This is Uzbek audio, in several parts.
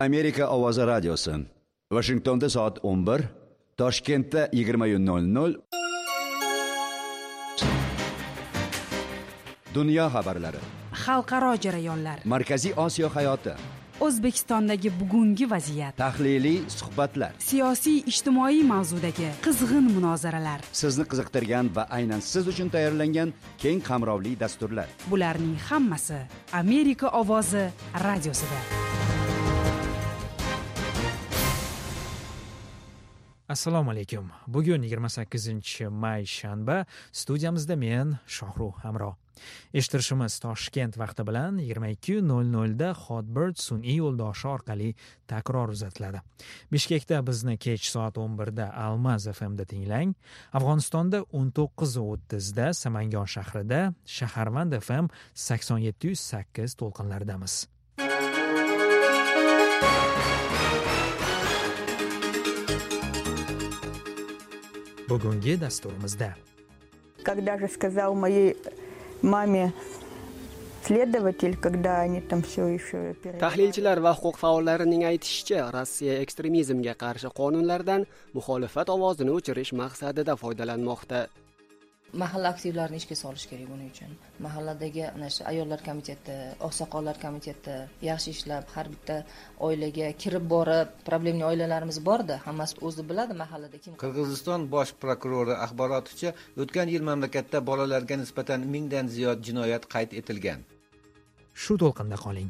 Amerika ovozi radiosi. Washingtonda soat 11, Toshkentda 20:00. Dunyo xabarlari. Xalqaro jarayonlar. Markaziy Osiyo hayoti. O'zbekistondagi bugungi vaziyat. Tahliliy suhbatlar. Siyosiy ijtimoiy mavzudagi qizg'in munozaralar. Sizni qiziqtirgan va aynan siz uchun tayyorlangan keng qamrovli dasturlar. Bularning hammasi Amerika ovozi radiosida. Assalomu alaykum. Bugun 28-may shanba, studiyamizda men Shohruh Hamro. Eshittirishimiz Toshkent vaqti bilan 22:00 da Hotbird sun'iy yo'ldoshi orqali takror uzatiladi. Bishkekda bizni kech soat 11 da Almaz FM'da tinglang. Afg'onistonda 19:30 da Samangon shahrida Shaharvand FM 87.8 to'lqinlaridamiz. Bugungi dasturimizda Когда же сказал моей маме следователь, когда они там все еще Tahlilchilar va huquq faollarining aytishicha, Rossiya ekstremizmga qarshi qonunlardan muxolifat ovozini o'chirish maqsadida foydalanmoqda. Mahalla aktivlarini ishga solish kerak buning uchun. Mahalladagi ana shu ayollar komiteti, oqsoqollar komiteti yaxshi ishlab, har bitta oilaga kirib borib, problemli oilalarimiz borda, hammasi o'zi biladi mahallada kim. Qirg'iziston bosh prokurori axboroticha, o'tgan yil mamlakatda bolalarga nisbatan 1000 dan ziyod jinoyat qayd etilgan. Shu to'lqinda qoling.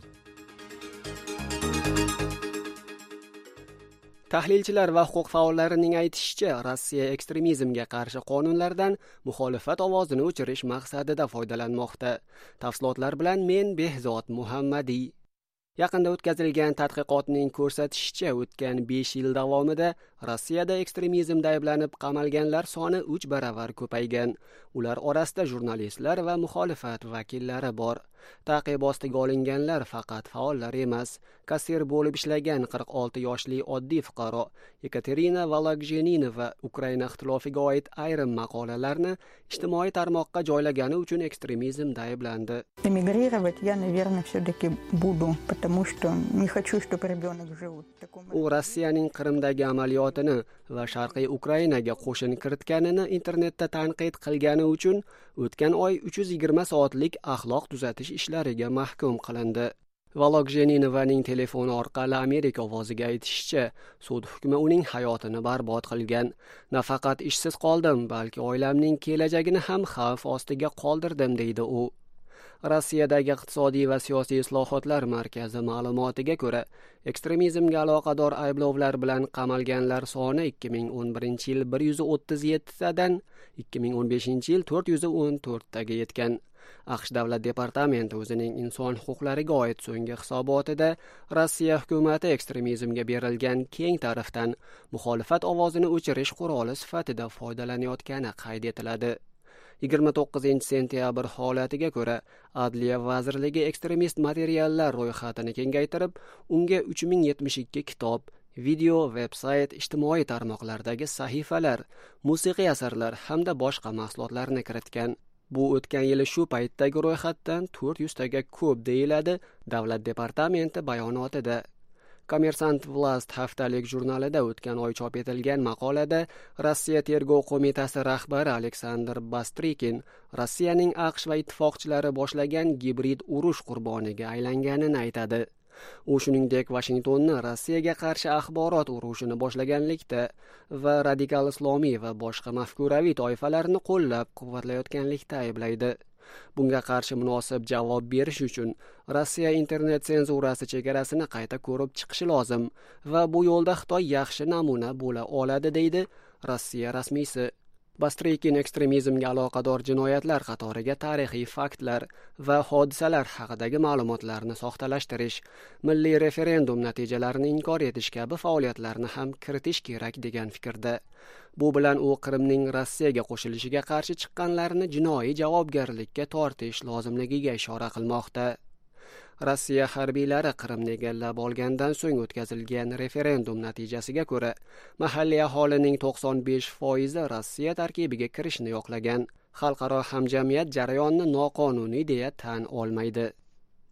Tahlilchilar va huquq faollarining aytishicha, Rossiya ekstremizmga qarshi qonunlardan muxolifat ovozini o'chirish maqsadida foydalanmoqda. Tafsilotlar bilan men Behzod Muhammadiy. Yaqinda o'tkazilgan tadqiqotning ko'rsatishicha, o'tgan 5 yil davomida Rossiyada ekstremizmda ayblanib qamalganlar soni 3 baravar ko'paygan. Ular orasida jurnalistlar va muxolifat vakillari bor. Ta'qib ostiga olinganlar faqat faollar emas. Kassir bo'lib ishlagan 46 yoshli oddiy fuqaro Ekaterina Volokjeninova Ukraina ixtilofiga oid ayrim maqolalarni ijtimoiy tarmoqqa joylagani uchun ekstremizmda ayblandi. Эмигрировать я, наверное, все-таки буду, потому что не хочу, чтобы ребенок жил в таком... U Rossiyaning Qrimdagi amaliyotini va Sharqiy Ukrainaga qo'shin kiritganini internetda tanqid qilgani uchun o'tgan oy 320 soatlik axloq tuzatish ishlariga mahkum qilindi. Volokjeninovaning telefoni orqali Amerika ovoziga aytishicha, sud hukmi uning hayotini barbod qilgan. Nafaqat ishsiz qoldim, balki oilamning kelajagini ham xavf ostiga qoldirdim, deydi u. Rossiyadagi iqtisodiy va siyosiy islohotlar markazi ma'lumotiga ko'ra, ekstremizmga aloqador ayblovlar bilan qamalganlar soni 2011 yil 137 tadan 2015 yil 414 taga yetgan. AQSh davlat departamenti o'zining inson huquqlariga oid so'nggi hisobotida Rossiya hukumati ekstremizmga berilgan keng tarafdan muxolifat ovozini o'chirish quroli sifatida foydalanayotgani qayd etiladi. 29-sentyabr holatiga ko'ra, Adliya vazirligi ekstremist materiallar ro'yxatini kengaytirib, unga 3072 kitob, video, veb-sayt, ijtimoiy tarmoqlardagi sahifalar, musiqiy asarlar hamda boshqa mahsulotlarni kiritgan. Bu o'tgan yili shu paytdagi ro'yxatdan 400 taga ko'p, deyiladi davlat departamenti bayonotida. Kommersant Vlast haftalik jurnalida o'tgan oy chop etilgan maqolada Rossiya tergov qo'mitasi rahbari Aleksandr Bastrikin Rossiyaning AQSh va ittifoqchilari boshlagan gibrid urush qurboniga aylanganini aytadi. U shuningdek Washingtonni Rossiyaga qarshi axborot urushini boshlaganlikda va radikal islomiy va boshqa mafkuraviy toifalarni qo'llab-quvvatlayotganlikda ayblaydi. Bunga qarshi munosib javob berish uchun Rossiya internet senzurasi chegarasini qayta ko'rib chiqishi lozim va bu yo'lda Xitoy yaxshi namuna bo'la oladi, deydi Rossiya rasmiysi. Bastrikin ekstremizmga aloqador jinoyatlar qatoriga tarixiy faktlar va hodisalar haqidagi ma'lumotlarni soxtalashtirish, milliy referendum natijalarini inkor etish kabi faoliyatlarni ham kiritish kerak degan fikrda. Bu bilan u Qrimning Rossiyaga qo'shilishiga qarshi chiqqanlarni jinoiy javobgarlikka tortish lozimligiga ishora qilmoqda. Rossiya harbiylari Qrimni egallab olgandan so'ng o'tkazilgan referendum natijasiga ko'ra, mahalliy aholining 95% Rossiya tarkibiga kirishni yoqlagan. Xalqaro hamjamiyat jarayonni noqonuniy deya tan olmaydi.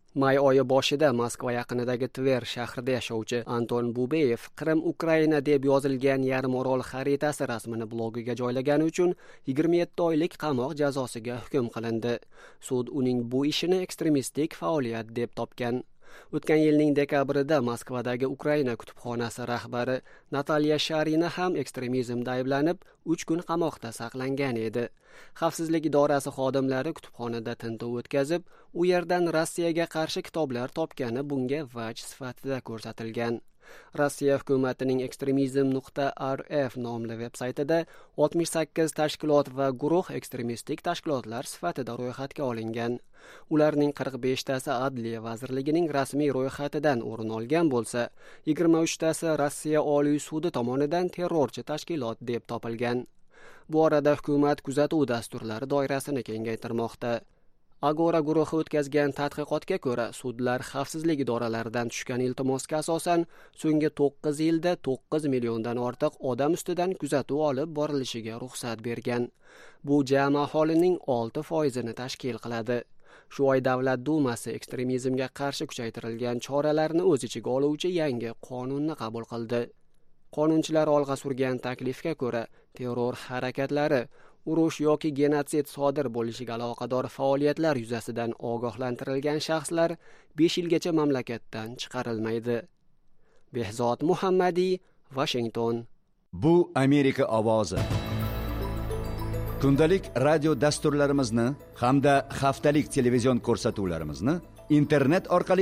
May oyi boshida Moskva yaqinidagi Tver shahrida yashovchi Anton Bubeyev Qrim Ukraina deb yozilgan yarim orol xaritasi rasmini blogiga joylagani uchun 27 oylik qamoq jazosiga hukm qilindi. Sud uning bu ishini ekstremistik faoliyat deb topgan. O'tgan yilning dekabrida Moskvadagi Ukraina kutubxonasi rahbari Natalya Sharina ham ekstremizmda ayblanib 3 kun qamoqda saqlangan edi. Xavfsizlik idorasi xodimlari kutubxonada tintuv o'tkazib, u yerdan Rossiyaga qarshi kitoblar topgani bunga vaj sifatida ko'rsatilgan. Rossiya hukumatining extremism.rf nomli veb-saytida 68 tashkilot va guruh ekstremistik tashkilotlar sifatida ro'yxatga olingan. Ularning 45 tasi Adliya vazirligining rasmiy ro'yxatidan o'rin olgan bo'lsa, 23 tasi Rossiya Oliy sudi tomonidan terrorchi tashkilot deb topilgan. Bu orada hukumat kuzatuv dasturlari doirasini kengaytirmoqda. Agora guruhi o'tkazgan tadqiqotga ko'ra, sudlar xavfsizlik idoralaridan tushgan iltimosga asosan so'nggi 9 yilda 9 milliondan ortiq odam ustidan kuzatuv olib borilishiga ruxsat bergan. Bu jami aholining 6% tashkil qiladi. Shu oy Davlat Dumasi ekstremizmga qarshi kuchaytirilgan choralarni o'z ichiga oluvchi yangi qonunni qabul qildi. Qonunchilar olg'a surgan taklifga ko'ra, terror harakatlari, urush yoki genotsid sodir bo'lishiga aloqador faoliyatlar yuzasidan ogohlantirilgan shaxslar 5 yilgacha mamlakatdan chiqarilmaydi. Behzod Muhammadiy, Washington. Bu Amerika ovozi. Kundalik radio dasturlarimizni hamda haftalik televizion ko'rsatuvlarimizni internet orqali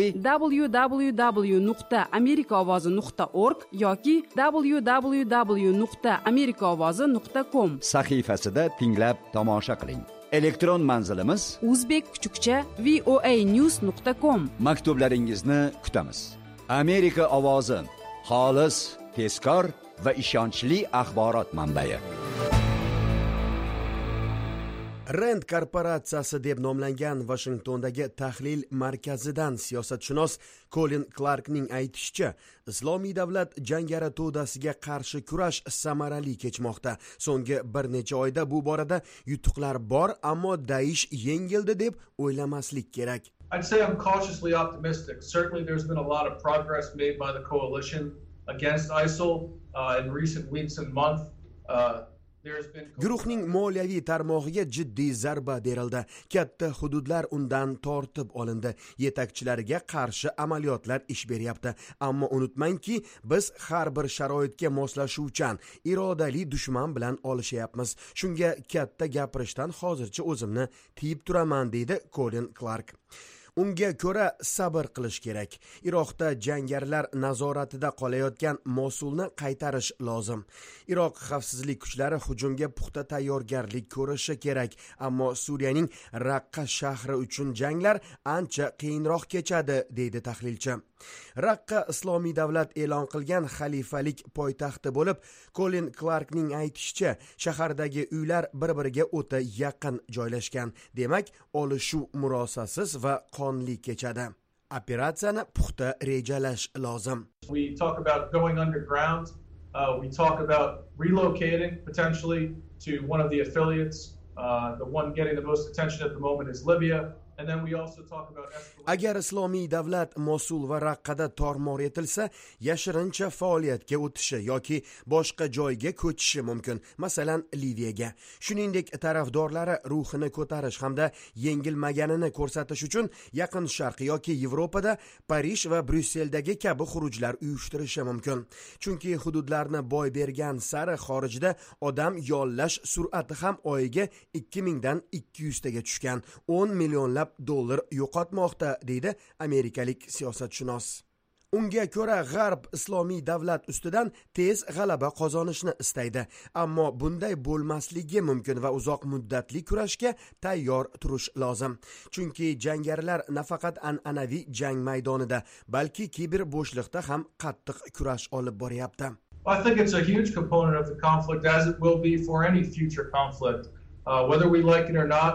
www.amerikaovozi.org yoki www.amerikaovozi.com sahifasida tinglab tomosha qiling. Elektron manzilimiz uzbek_voanews.com. Maktublaringizni kutamiz. Amerika ovozi, xolis, tezkor va ishonchli axborot manbai. Rand korporatsiyasi deb nomlangan Washingtondagi tahlil markazidan siyosatshunos Colin Clarkning aytishicha, Islomiy davlat jangari to'dasiga qarshi kurash samarali kechmoqda. So'nggi bir necha oyda bu borada yutuqlar bor, ammo Daesh yengildi deb o'ylamaslik kerak. I'd say I'm cautiously optimistic. Certainly there's been a lot of progress made by the coalition against ISIL in recent weeks and months. Guruhning moliyaviy tarmog'iga jiddiy zarba berildi. Katta hududlar undan tortib olindi. Yetakchilariga qarshi amaliyotlar ish beryapti. Ammo unutmangki, biz har bir sharoitga moslashuvchan, irodali dushman bilan olishyapmiz. Shunga katta gapirishdan hozircha o'zimni tiyib turaman, deydi Colin Clark. Unga ko'ra sabr qilish kerak. Iroqda jangarilar nazoratida qolayotgan Mosulni qaytarish lozim. Iroq xavfsizlik kuchlari hujumga puxta tayyorgarlik ko'rishi kerak, ammo Suriyaning Raqqa shahri uchun janglar ancha qiyinroq kechadi, deydi tahlilchi. Raqqa Islomiy davlat e'lon qilgan xalifalik poytaxti bo'lib, Colin Clarkning aytishicha, shahardagi uylar bir-biriga o'ta yaqin joylashgan. Demak, olishuv murosasiz va qonli kechadi. Operatsiyani puxta rejalash lozim. We talk about going underground. We talk about relocating potentially to one of the affiliates. The one getting the most attention at the moment is Libya. And then we also talk about Agar Islomiy davlat Mosul va Raqqada tormor etilsa, yashirincha faoliyatga o'tishi yoki boshqa joyga ko'chishi mumkin, masalan Liviyaga. Shuningdek, tarafdorlari ruhini ko'tarish hamda yengilmaganini ko'rsatish uchun Yaqin Sharq yoki Yevropada Parij va Bryusseldagi kabi xurujlar uyushtirishi mumkin. Chunki hududlarni boy bergan sari xorijda odam yollash sur'ati ham oyiga 2000 dan 200 taga tushgan. 10 millionlab dollar yo'qotmoqda, deydi amerikalik siyosatshunos. Unga ko'ra G'arb Islomiy davlat ustidan tez g'alaba qozonishni istaydi, ammo bunday bo'lmasligi mumkin va uzoq muddatli kurashga tayyor turish lozim. Chunki jangarilar nafaqat an'anaviy jang maydonida, balki kiber bo'shliqda ham qattiq kurash olib boryapti. I think it's a huge component of the conflict, as it will be for any future conflict. Whether we like it or not,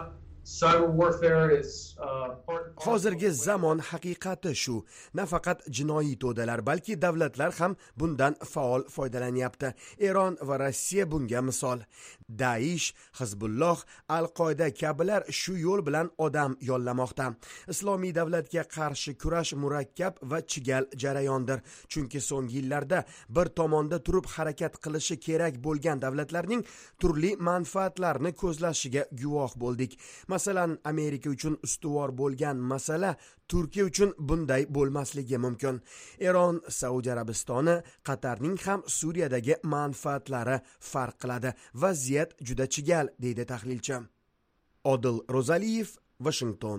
Cyber warfare is part and parcel hozirgi of the way zamon haqiqati shu. Nafaqat jinoiy to'dalar, balki davlatlar ham bundan faol foydalanyapti. Eron va Rossiya bunga misol. Daesh, Hizbulloh, Al-Qoida kabilar shu yo'l bilan odam yollamoqda. Islomiy davlatga qarshi kurash murakkab va chigal jarayondir. Chunki so'nggi yillarda bir tomonda turib harakat qilishi kerak bo'lgan davlatlarning turli manfaatlarni ko'zlashiga guvoh bo'ldik. Masalan, Amerika uchun ustuvor bo'lgan masala Turkiya uchun bunday bo'lmasligi mumkin. Eron, Saudiya Arabistoni, Qatarning ham Suriyadagi manfaatlari farq qiladi. Vaziyat juda chigal, deydi tahlilchi. Odil Rozaliyev, Washington.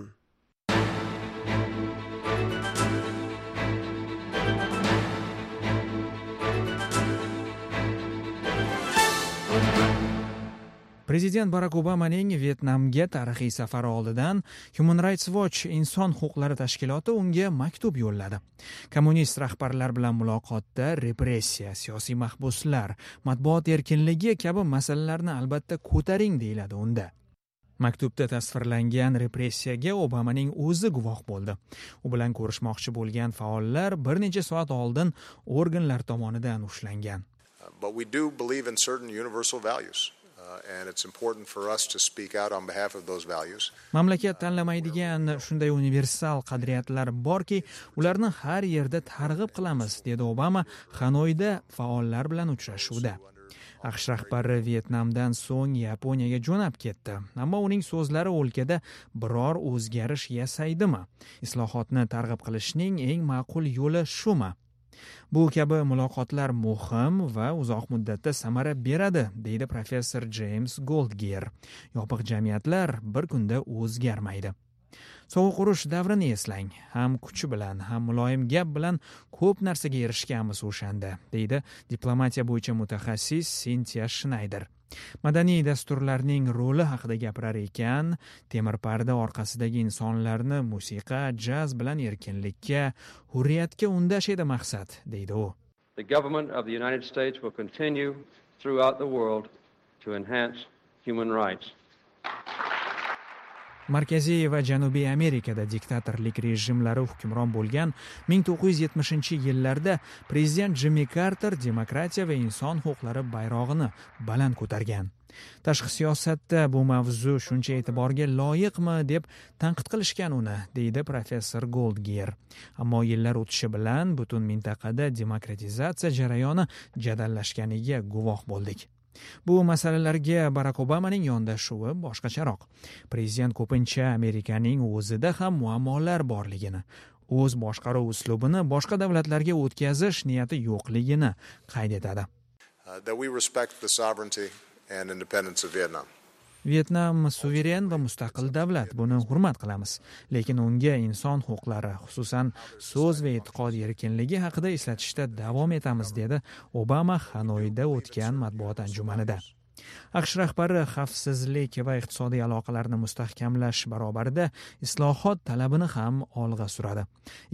Prezident Barak Obamaning Vyetnamga tarixiy safari oldidan Human Rights Watch inson huquqlari tashkiloti unga maktub yo'lladi. Kommunist rahbarlar bilan muloqotda repressiya, siyosiy mahbuslar, matbuot erkinligi kabi masalalarni albatta ko'taring deyiladi unda. Maktubda tasvirlangan repressiyaga Obamaning o'zi guvoh bo'ldi. U bilan ko'rishmoqchi bo'lgan faollar bir necha soat oldin organlar tomonidan ushlangan. But we do believe in certain universal values. And it's important for us to speak out on behalf of those values. Mamlakat tanlamaydigan shunday universal qadriyatlar borki, ularni har yerda targ'ib qilamiz, dedi Obama Xanoyda faollar bilan uchrashuvda. AQSh rahbari Vyetnamdan so'ng Yaponiyaga jo'nab ketdi, ammo uning so'zlari o'lkada biror o'zgarish yasaydimi? Islohotni targ'ib qilishning eng ma'qul yo'li shumi? Bu kabi muloqotlar muhim va uzoq muddatda samara beradi, deydi professor James Goldger. Yopiq jamiyatlar bir kunda o'zgarmaydi. Sovuq urush davrini eslang. Ham kuchi bilan, ham muloyim gap bilan ko'p narsaga erishganmiz o'shanda, deydi diplomatiya bo'yicha mutaxassis Cynthia Schneider. Madaniy dasturlarning roli haqida gapirar ekan, temir parda orqasidagi insonlarni musiqa, jaz bilan erkinlikka, hurriyatga undash edi maqsad, deydi u. The government of the United States will continue throughout the world to enhance human rights. Markaziy va Janubiy Amerikada diktatorlik rejimlari hukmron bo'lgan 1970-yillarda prezident Jimmy Carter demokratiya va inson huquqlari bayrog'ini baland ko'targan. Tashqi siyosatda bu mavzu shuncha e'tiborga loyiqmi deb tanqid qilishgan uni, deydi professor Goldger. Ammo yillar o'tishi bilan butun mintaqada demokratizatsiya jarayoni jadallashganiga guvoh bo'ldik. Bu masalalarga Barak Obamaning yondashuvi boshqacharoq. Prezident ko'pincha Amerikaning o'zida ham muammolar borligini, o'z boshqaruv uslubini boshqa davlatlarga o'tkazish niyati yo'qligini qayd etadi. That we respect the sovereignty and independence of Vietnam. Vyetnam suveren va mustaqil davlat, buni hurmat qilamiz, lekin unga inson huquqlari, xususan so'z va e'tiqod erkinligi haqida eslatishda davom etamiz, dedi Obama Xanoyda o'tgan matbuot anjumanida. AQSh rahbari xavfsizlik va iqtisodiy aloqalarni mustahkamlash barobarida islohot talabini ham olg'a suradi.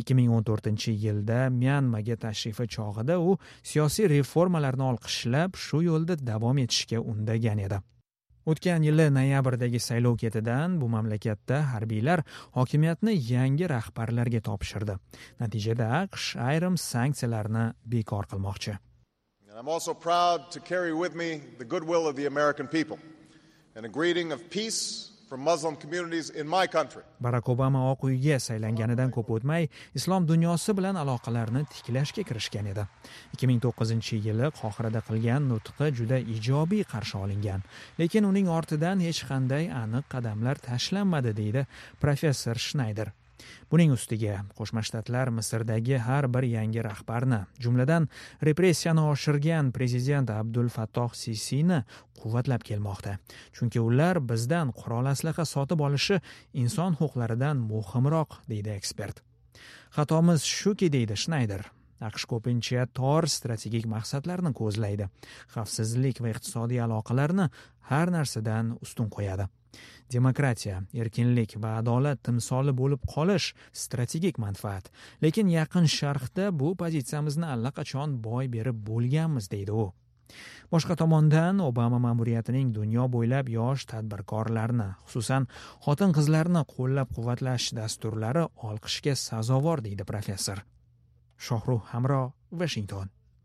2014-yilda Myanmaga tashrifi chog'ida u siyosiy reformalarni olqishlab, shu yo'lda davom etishga undagan edi. O'tgan yili noyabrdagi saylov ketidan bu mamlakatda harbiylar hokimiyatni yangi rahbarlarga topshirdi. Natijada AQSh ayrim sanksiyalarni bekor qilmoqchi. I'm also proud to carry with me the goodwill of the American people and a greeting of peace from Muslim communities in my country. Barak Obama Oq uyga saylanganidan ko'p o'tmay islom dunyosi bilan aloqalarni tiklashga kirishgan edi. 2009-yili Qohirada qilgan nutqi juda ijobiy qarshi olingan, lekin uning ortidan hech qanday aniq qadamlar tashlanmadi, deydi professor Schneider. Buning ustiga Qo'shma Shtatlar Misrdagi har bir yangi rahbarni, jumladan repressiyani oshirgan prezident Abdul Fattoh Sisini quvvatlab kelmoqda. Chunki ular bizdan qurol aslaha sotib olishi inson huquqlaridan muhimroq, deydi ekspert. Xatomiz shuki, deydi Schneider. AQSh ko'pincha tor strategik maqsadlarni ko'zlaydi. Xavfsizlik va iqtisodiy aloqalarni har narsadan ustun qo'yadi. Demokratiya, erkinlik va adolat timsoli bo'lib qolish strategik manfaat. Lekin Yaqin Sharqda bu pozitsiyamizni allaqachon boy berib bo'lganmiz, deydi u. Boshqa tomondan Obama ma'muriyatining dunyo bo'ylab yosh tadbirkorlarni, xususan xotin-qizlarni qo'llab-quvvatlash dasturlari olqishga sazovor deydi professor. Shohruh Hamro, Washington.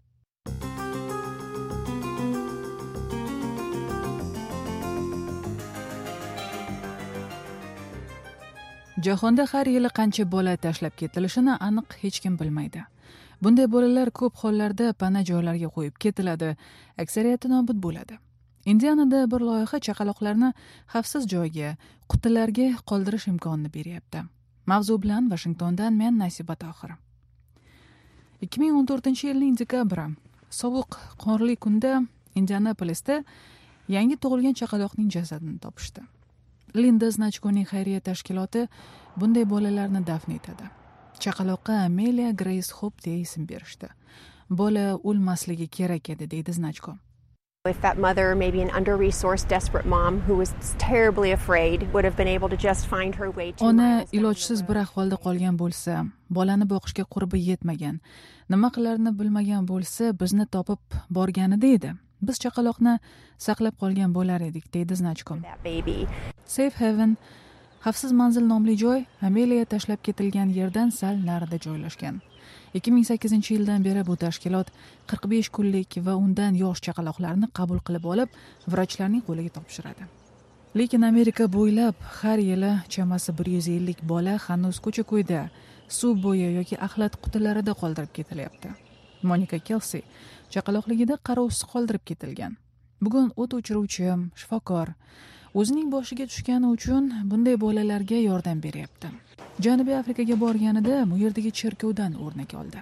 Jahonda har yili qancha bola tashlab ketilishini aniq hech kim bilmaydi. Bunday bolalar ko'p hollarda pana joylarga qo'yib ketiladi, aksariyati nobud bo'ladi. Indianada bir loyiha chaqaloqlarni xavfsiz joyga, qutilarga qoldirish imkonini beryapti. Mavzu bilan Washingtondan men Nasiba Tohir. 2014-yilning dekabri, sovuq qorli kunda Indianapolisda yangi tug'ilgan chaqaloqning jasadini topishdi. Linda Znachkoning xayriya tashkiloti bunday bolalarni dafn etadi. Chaqaloqqa Amelia Grace Hope deya ism berishdi. Bola o'lmasligi kerak edi, deydi Znachko. If that mother, maybe an under-resourced, desperate mom who was terribly afraid, would have been able to just find her way to Ona ilojsiz bir ahvolda qolgan bo'lsa, bolani boqishga qurbi yetmagan, nima qilarini bilmagan bo'lsa, bizni topib borganida edi. Biz chaqaloqni saqlab qolgan bo'lar edik, deydi Znachko. Safe Haven, xavfsiz manzil nomli joy Amelia tashlab ketilgan yerdan sal narida joylashgan. 2008-yildan beri bu tashkilot 45 kunlik va undan yosh chaqaloqlarni qabul qilib olib, vrachlarning qo'liga topshiradi. Lekin Amerika bo'ylab har yili chamasi 150 bola hanuz ko'cha-ko'yda, suv bo'yi yoki axlat qutilarida qoldirib ketilyapti. Monika Kelsey chaqaloqligida qarovsiz qoldirib ketilgan. Bugun o't o'chiruvchi, shifokor o'zining boshiga tushgani uchun bunday bolalarga yordam beryapti. Janubiy Afrikaga borganida bu yerdagi cherkovdan o'rnak oldi.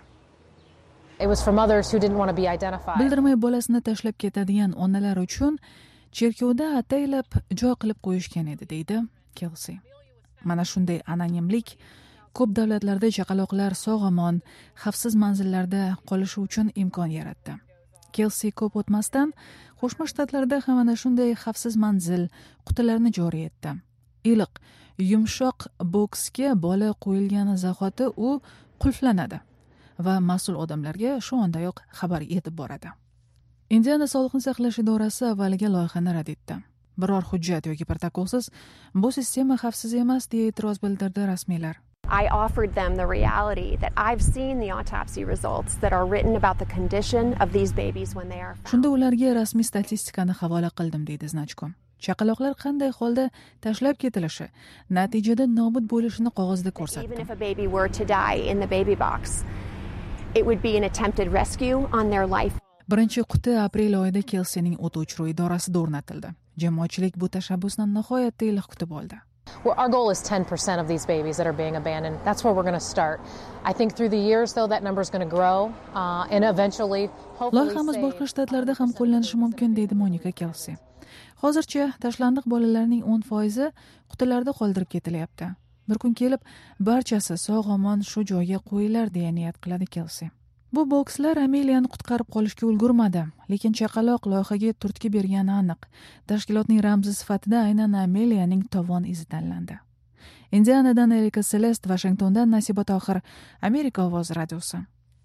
Bildirmay bolasini tashlab ketadigan onalar uchun cherkovda ataylab joy qilib qo'yishgan edi, deydi Kelsey. Mana shunday anonimlik ko'p davlatlarda chaqaloqlar sog'-omon, xavfsiz manzillarda qolishi uchun imkon yaratdi. Kelsey ko'p o'tmasdan Qo'shma Shtatlarda ham ana shunday xavfsiz manzil, qutilarni joriy etdi. Iliq, yumshoq boksga bola qo'yilgani zahoti u qulflanadi va mas'ul odamlarga shu ondayoq xabar yetib boradi. Indiana Sog'liqni saqlash idorasi avvaliga loyihani rad etdi. Biror hujjat yoki protokolsiz bu sistema xavfsiz emas deya e'tiroz bildirdi rasmiylar. I offered them the reality that I've seen the autopsy results that are written about the condition of these babies when they are found. Shunda ularga rasmiy statistikani havola qildim, deydi Znachko. Chaqaloqlar qanday holda tashlab ketilishi, natijada nobud bo'lishini qog'ozda ko'rsatdi. Even if a baby were to die in the baby box, it would be an attempted rescue on their life. Birinchi quti aprel oyida Kelseyning o't o'chiruv idorasida o'rnatildi. Jamoatchilik bu tashabbusni nihoyatda iliq kutib oldi. Our goal is 10% of these babies that are being abandoned. That's where we're going to start. I think through the years, though, that number is going to grow, and eventually, hopefully, loyihamiz boshqa shtatlarda ham qo'llanishi mumkin, deydi Monika Kelsey. Hozircha tashlandiq bolalarning 10% qutilarda qoldirib ketilyapti. Bir kun kelib, barchasi sog'-omon shu joyga qo'yilar deya niyat qiladi Kelsey. Bu bokslar Amelia'ni qutqarib qolishga ulgurmadi, lekin chaqaloq loyihaga turtki bergani aniq. Tashkilotning ramzi sifatida aynan Amelia'ning tovon izi tanlandi. Indianadan Erika Celeste, Washingtondan Nasiba Tohir, Amerika ovozi radiosi.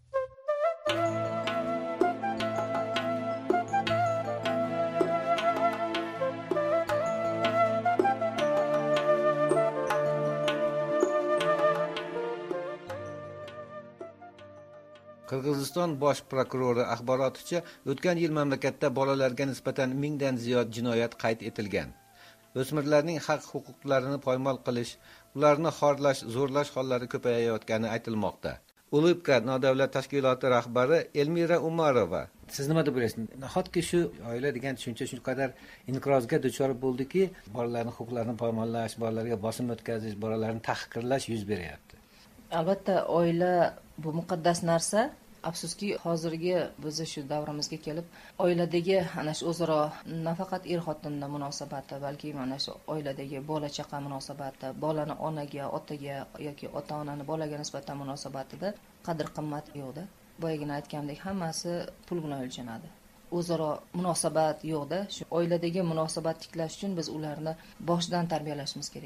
Qirg'iziston bosh prokurori axboroticha, o'tgan yil mamlakatda bolalarga nisbatan 1000 dan ziyod jinoyat qayd etilgan. O'smirlarning haq-huquqlarini poymol qilish, ularni xorlash, zo'rlash hollari ko'payayotgani aytilmoqda. Ulibka nodavlat tashkiloti rahbari Elmira Umarova, siz nima deb o'ylaysiz? Nahotki shu oila degan tushuncha shu qadar inqirozga duchor bo'ldiki, bolalarning huquqlarini poymollash, bolalarga bosim o'tkazish, bolalarni tahqirlash yuz beryapti. Albatta, oila bu muqaddas narsa. Afsuski, hozirgi bizni shu davrimizga kelib, oiladagi ana shu o'zaro nafaqat er-xotinning munosabati, balki mana shu oiladagi bola-chaqa munosabati, bolani onaga, otaga yoki ota-onani bolaga nisbatan munosabatida qadr-qimmat yo'qda. Boyagina aytgandek, hammasi pul bilan o'lchanadi. O'zaro munosabat yo'qda. Shu oiladagi munosabat tiklash uchun biz ularni boshidan tarbiyalashimiz kerak.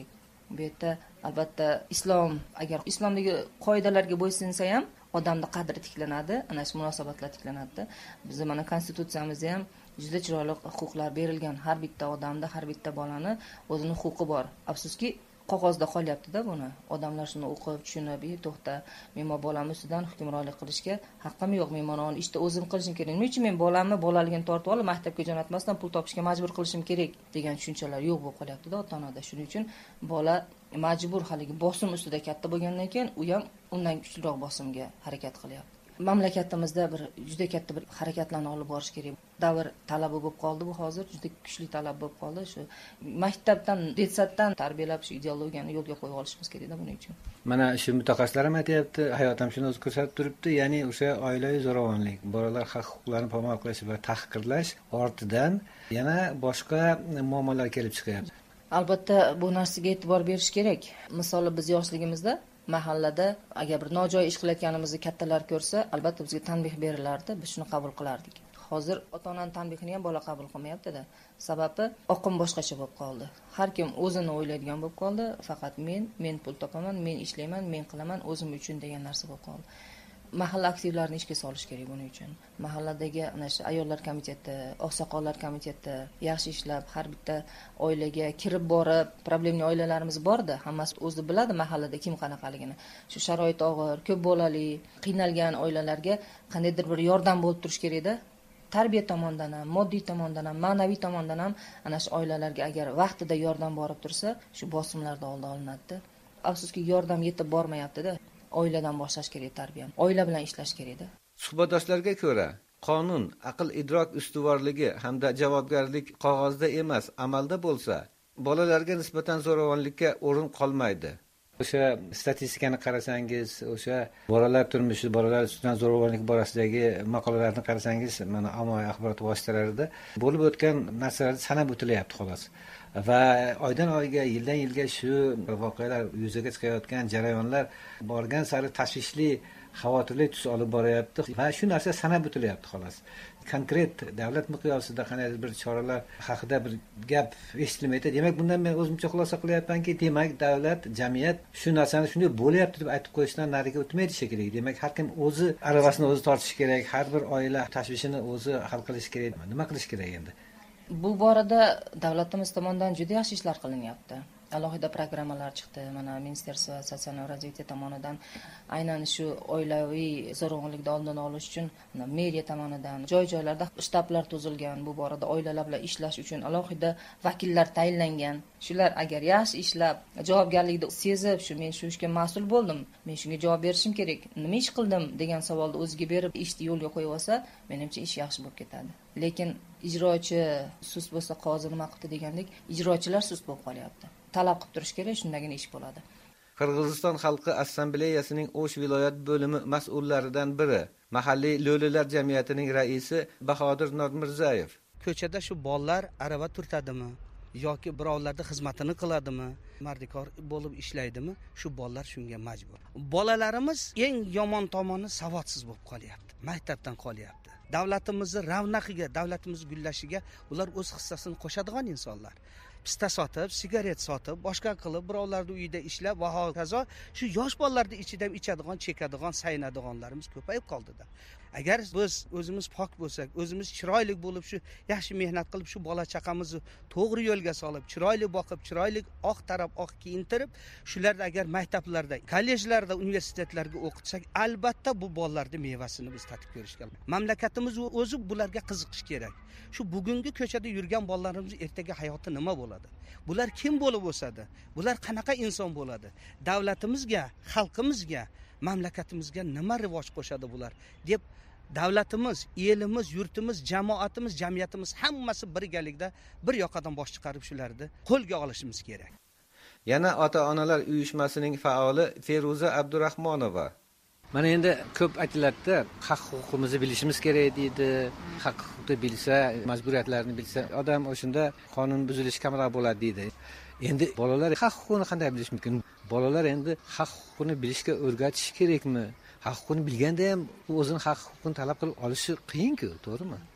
Bu yerda albatta islom, agar islomdagi qoidalarga bo'ysunsa ham odamning qadri tiklanadi, ana shu munosabatlar tiklanadi. Bizning mana konstitutsiyamizda ham juda chiroyli huquqlar berilgan. Har bitta odamda, har bitta bolani o'zining huquqi bor. Afsuski qog'ozda qolyapti-da buni. Odamlar shuni o'qib, tushunib, to'xta, men bolamni ustidan hukmronlik qilishga haqqim yo'q. Men mana ishda o'zim qilishim kerak. Nima uchun men bolamni bolaligini tortib olib, maktabga jo'natmasdan pul topishga majbur qilishim kerak degan tushunchalar yo'q bo'lib qolyapti-da ota-onada. Shuning uchun bola majbur haligi bosim ustida katta bo'lgandan keyin u ham undan kuchliroq bosimga harakat qilyapti. Mamlakatimizda juda katta bir harakatlarni olib borish kerak. Davr talabi bo'lib qoldi bu hozir, juda kuchli talab bo'lib qoldi. Shu maktabdan, detsaddan tarbiyalab shu ideologiyani yo'lga qo'yib olishimiz kerak-da buning uchun. Mana shu mutaxassislar ham aytayapti, hayot ham shuni o'zi ko'rsatib turibdi, ya'ni o'sha oilaviy zo'ravonlik, bolalar haq-huquqlarini poymol qilish va tahqirlash ortidan yana boshqa muammolar kelib chiqyapti. Albatta bu narsaga e'tibor berish kerak. Misol biz yoshligimizda mahallada agar bir nojo'ya ish qilayotganimizni kattalar ko'rsa, albatta bizga tanbeh berilardi, biz shuni qabul qilardik. Hozir ota-onaning tanbehini ham bola qabul qilmayapti-da. Sababi oqim boshqacha bo'lib qoldi. Har kim o'zini o'ylaydigan bo'lib qoldi. Faqat men pul topaman, men ishlayman, men qilaman o'zim uchun degan narsa bo'lib qoldi. Mahalla aktivlarini ishga solish kerak buning uchun. Mahalladagi ana shu ayollar komiteti, oqsoqollar komiteti yaxshi ishlab, har bitta oilaga kirib borib, problemli oilalarimiz bor-da, hammasi o'zi biladi mahallada kim qanaqaligini. Shu sharoit og'ir, ko'p bolali, qiynalgan oilalarga qandaydir bir yordam bo'lib turish kerak-da. Tarbiya tomonidan ham, moddiy tomondan ham, ma'naviy tomondan ham ana shu oilalarga agar vaqtida yordam borib tursa, shu bosimlarda oldi olinadi. Afsuski yordam yetib bormayapti-da. Oiladan boshlash kerak tarbiyani. Oila bilan ishlash kerak-da. Suhbatdoshlarga ko'ra, qonun, aql idrok ustuvorligi hamda javobgarlik qog'ozda emas, amalda bo'lsa, bolalarga nisbatan zo'ravonlikka o'rin qolmaydi. O'sha statistikani qarasangiz, o'sha bolalar turmushi, bolalar ustidan zo'ravonlik borasidagi maqolalarni qarasangiz, mana ommaviy axborot vositalarida bo'lib o'tgan narsalar sanab o'tilyapti xolos. Va oydan oyga, yildan yilga shu voqealar yuzaga chiqayotgan jarayonlar borgan sari tashvishli, xavotirli tus olib boryapti va shu narsa sanab o'tilyapti xolos. Konkret davlat miqyosida qanday bir choralar haqida bir gap eshitilmaydi. Demak, bundan men o'zimcha xulosa qilyapmanki, demak, davlat, jamiyat shu narsani shunday bo'lyapti deb aytib qo'yishdan nariga o'tmaydi shekilli. Demak, har kim o'zi aravasini o'zi tortishi kerak, har bir oila tashvishini o'zi hal qilish kerak. Nima qilish kerak endi? Bu borada davlatimiz tomonidan juda yaxshi ishlar qilinyapti. Alohida programmalar chiqdi. Mana Ministerstvo sotsial razvitiya tomonidan aynan shu oilaviy zo'ravonlikni oldini olish uchun meriya tomonidan joy-joylarda shtablar tuzilgan. Bu borada oilalar bilan ishlash uchun alohida vakillar tayinlangan. Shular agar yaxshi ishlab, javobgarlikni sezib, men shu ishga mas'ul bo'ldim, men shunga javob berishim kerak, nima ish qildim degan savolni o'ziga berib, ishni yo'lga qo'yib olsa, menimcha ish yaxshi bo'lib ketadi. Lekin ijrochi sust bo'lsa qozi nima qildi degandek, ijrochilar sust bo'lib qolyapti. Talab qilib turish kerak, shundagina ish bo'ladi. Qirg'iziston xalqi assambleyasining O'sh viloyat bo'limi mas'ullaridan biri, mahalliy lo'lilar jamiyatining raisi Bahodir Nurmirzayev. Ko'chada shu bolalar arava turtadimi yoki birovlarning xizmatini qiladimi, mardikor bo'lib ishlaydimi, shu bolalar shunga majbur. Bolalarimiz eng yomon tomoni savodsiz bo'lib qolyapti, maktabdan qolyapti. Davlatimizning ravnaqiga, davlatimiz gullashiga ular o'z hissasini qo'shadigan insonlar. Pista sotib, sigaret sotib, boshqa qilib, birovlarning uyida ishlab va hokazo shu yosh bolalarning ichida ichadigan, chekadigan, saynadiganlarimiz ko'payib qoldi-da. Agar biz o'zimiz pok bo'lsak, o'zimiz chiroyli bo'lib shu yaxshi mehnat qilib shu bola chaqamizni to'g'ri yo'lga solib, chiroyli boqib, chiroyli oq taraf oq kiyintirib, shularni agar maktablarda, kollejlarda, universitetlarga o'qitsak, albatta bu bolalarning mevasini biz tatib ko'rishga. Mamlakatimiz o'zi bularga qiziqish kerak. Shu bugungi ko'chada yurgan bolalarimiz ertaga hayoti nima bo'ladi? Bular kim bo'lib o'sadi? Bular qanaqa inson bo'ladi? Davlatimizga, xalqimizga, mamlakatimizga nima rivoj qo'shadi bular deb davlatimiz, elimiz, yurtimiz, jamoatimiz, jamiyatimiz hammasi birgalikda bir yoqadan bosh chiqarib shularni qo'lga olishimiz kerak. Yana ota-onalar uyushmasining faoli Feruza Abdurahmonova. Mana endi ko'p aytiladi, haq-huquqimizni bilishimiz kerak deydi. Haq-huquqni bilsa, majburiyatlarni bilsa, odam o'shunda qonun buzilishi kamroq bo'ladi deydi. Endi bolalar haq-huquqni qanday bilish mumkin? Bolalar endi haq-huquqni bilishga o'rgatish kerakmi? Haq-huquqni bilganda ham o'zining haq-huquqini talab qilib olishi qiyin-ku, to'g'rimi?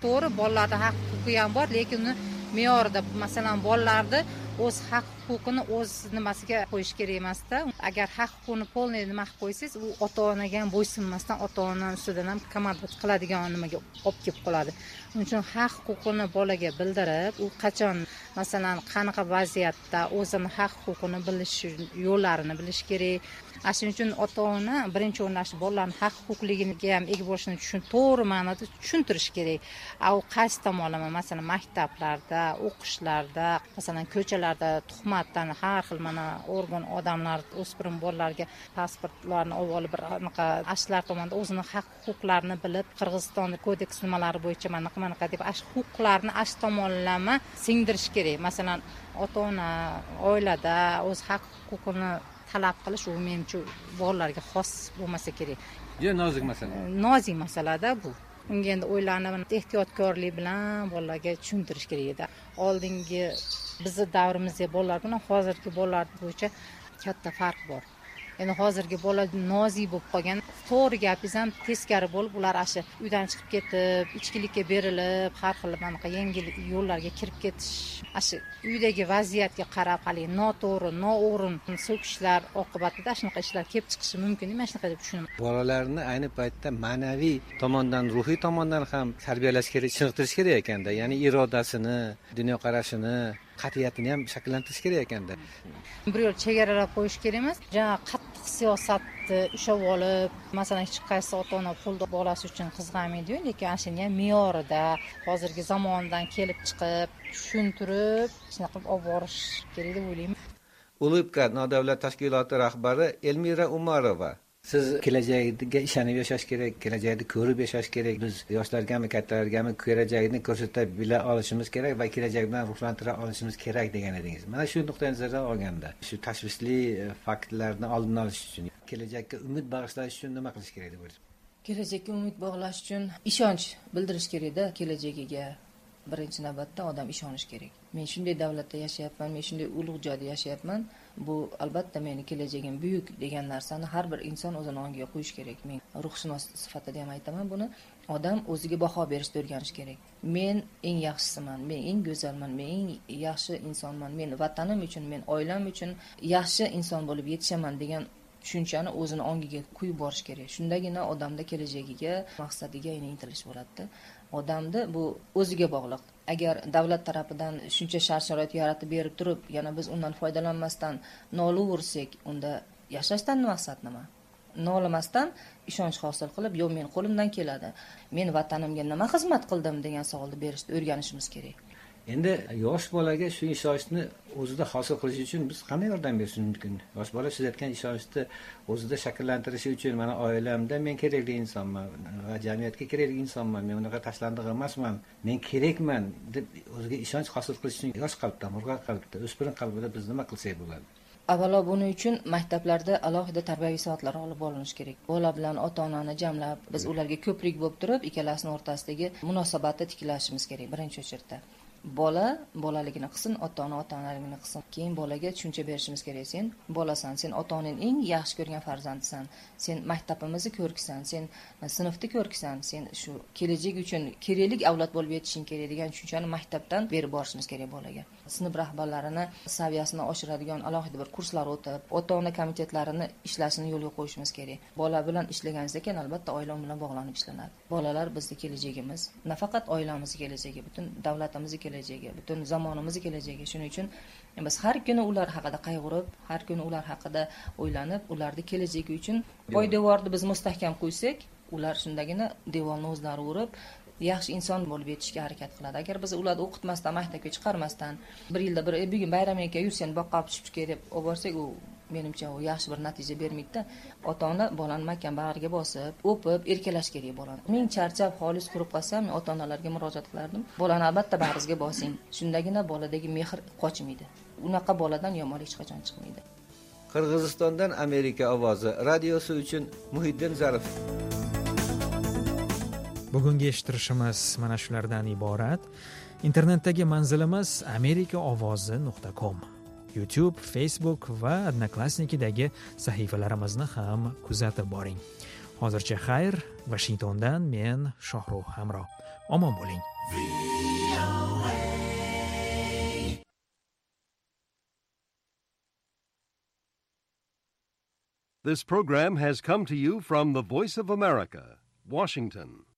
to'g'ri bolalarda haq huquqi ham bor, lekin uni me'yorida, masalan, bolalarni o'z haq huquqini o'z nimasiga qo'yish kerak emasda. Agar haq huquqini polniy nima qilib qo'ysangiz, u ota-onaga ham bo'ysunmasdan ota-ona ustidan ham komanda qiladigan nimaga olib kelib qoladi. Shuning uchun haq huquqini bolaga bildirib, u qachon, masalan, qanaqa vaziyatda o'zini haq huquqini bilish yo'llarini bilish kerak. Shuning uchun ota-ona birinchi o'rinda bolalarning haq huquqligiga ham ega bo'lishini to'g'ri ma'noda tushuntirish kerak. U qaysi tomonlama, masalan, maktablarda, o'qishlarda, masalan, ko'chalarda tuhmatdan har xil mana organ odamlar o'spirin bolalarga pasportlarni olib bir anaqa ashlar tomonidan o'zini haq huquqlarini bilib, Qirg'iziston kodeks nimalari bo'yicha mana deb huquqlarni tomonlama singdirish kerak. Masalan, ota-ona oilada o'z haq huquqini talab qilish u menimcha bolalarga xos bo'lmasa kerak. Juda nozik masala. Nozik masalada bu. Unga endi o'ylanib, ehtiyotkorlik bilan bolalarga tushuntirish kerak edi. Oldingi bizni davrimizda bolalar bilan hozirgi bolalar bo'yicha katta farq bor. Endi hozirgi bola nozik bo'lib qolgan. To'g'ri gapingiz ham teskari bo'lib, ular uydan chiqib ketib, ichkilikka berilib, har xil anaqa yengil yo'llarga kirib ketish, uydagi vaziyatga qarab hali noto'g'ri, noo'rin so'kishlar oqibatida shunaqa ishlar kelib chiqishi mumkin. Nima shunaqa deb tushunaman. Bolalarni ayni paytda ma'naviy tomondan, ruhiy tomondan ham tarbiyalash kerak, chiniqtirish kerak ekanda. Ya'ni irodasini, dunyoqarashini, qat'iyatini ham shakllantirish kerak ekanda. Bir yo'l chegaralab qo'yish kerak emas. Qattiq siyosatni ushlab olib, masalan, hech qaysi ota-ona pulni bolasi uchun qizg'anmaydi-yu, lekin shuni ham me'yorida, hozirgi zamondan kelib chiqib, tushuntirib, shunaqa qilib olib borish kerak deb o'ylayman. Ulug'bek nodavlat tashkiloti rahbari Elmira Umarova: siz kelajagiga ishonib yashash kerak, kelajakni ko'rib yashash kerak. Biz yoshlargami, kattalargami kelajakni ko'rsatib bila olishimiz kerak va kelajak bilan ruhlantira olishimiz kerak degan edingiz. Mana shu nuqtai nazardan olganda, shu tashvishli faktlarni oldini olish uchun, kelajakka umid bag'ishlash uchun nima qilish kerak deb o'ylaysiz? Kelajakka umid bog'lash uchun ishonch bildirish kerak-da. Kelajagiga birinchi navbatda odam ishonish kerak. Men shunday davlatda yashayapman, men shunday ulug' joyda yashayapman. Bu albatta meni kelajagim buyuk degan narsani har bir inson o'zini ongiga qo'yish kerak. Men ruhshunos sifatida ham aytaman buni. Odam o'ziga baho berishni o'rganish kerak. Men eng yaxshisiman, men eng go'zalman, men eng yaxshi insonman, men vatanim uchun, men oilam uchun yaxshi inson bo'lib yetishaman degan tushunchani o'zini ongiga qo'yib borish kerak. Shundagina odamda kelajagiga, maqsadiga intilish bo'ladi. Odamni bu o'ziga bog'liq. Agar davlat tarafidan shuncha shart-sharoit yaratib berib turib, yana biz undan foydalanmasdan nolaversak, unda yashashdan maqsad nima? Nolamasdan ishonch hosil qilib, "Yo'q, men qo'limdan keladi. Men vatanimga nima xizmat qildim?" degan savolni berishni o'rganishimiz kerak. Endi yosh bolaga shu ishonchni o'zida hosil qilish uchun biz qanday yordam berishimiz mumkin? Yosh bola siz aytgan ishonchni o'zida shakllantirishi uchun mana oilamda men kerakli insonman va jamiyatga kerakli insonman, men unaqa tashlandiq emasman, men kerakman deb o'ziga ishonch hosil qilish uchun yosh qalbda, murg'ak qalbda, o'spirin qalbida biz nima qilsak bo'ladi? Avvalo buning uchun maktablarda alohida tarbiyaviy soatlar olib borilishi kerak. Bola bilan ota-onani jamlab, biz ularga ko'prik bo'lib turib, ikkalasining o'rtasidagi munosabatni tiklashimiz kerak birinchi o'chirda. Bola bolaligini qilsin, ota-ona ota-onaligini qilsin. Keyin bolaga tushuncha berishimiz kerak. Sen bolasan, sen ota-onaning eng yaxshi ko'rgan farzandisan. Sen maktabimizni ko'rkisan, sen sinfni ko'rkisan, sen shu kelajak uchun kerakli avlod bo'lib yetishing kerak degan tushunchani maktabdan berib borishimiz kerak bolaga. Sinf rahbarlarini saviyasini oshiradigan alohida bir kurslar o'tib, ota-ona komitetlarini ishlashini yo'lga qo'yishimiz kerak. Bola bilan ishlaganingizda keyin albatta oila bilan bog'lanib ishlanadi. Bolalar bizning kelajagimiz, nafaqat oilamizning kelajagi, butun davlatimizning kelajagi, butun zamonimiz kelajagi. Shuning uchun biz har kuni ular haqida qayg'urib, har kuni ular haqida o'ylanib, ularning kelajagi uchun poydevorni biz mustahkam qo'ysak, ular shundagina devorni o'zlari urib, yaxshi inson bo'lib yetishga harakat qiladi. Agar biz ularni o'qitmasdan, maktabga chiqarmasdan, bir yilda bir bugun bayram ekan, yur sen boqqa olib chiqib deb olib borsak, u menimcha u yaxshi bir natija bermaydi-da. Ota-ona bolani mahkam bag'riga bosib, o'pib, erkalash kerak bolani. Men charchab, xolis qurib qolsam, ota-onalarga murojaat qilardim. Bolani albatta bag'ringizga bosing. Shundagina boladagi mehr qochmaydi. Unaqa boladan yomonlik hech qachon chiqmaydi. Qirg'izistondan Amerika ovozi radiosi uchun Muhiddin Zarif. Bugungi eshittirishimiz mana shulardan iborat. Internetdagi manzilimiz amerikaovozi.com. YouTube, Facebook va Odnoklassnikidagi sahifalarimizni ham kuzatib boring. Hozircha xayr, Washingtondan men Shohruh Hamro. omon bo'ling. This program has come to you from the Voice of America, Washington.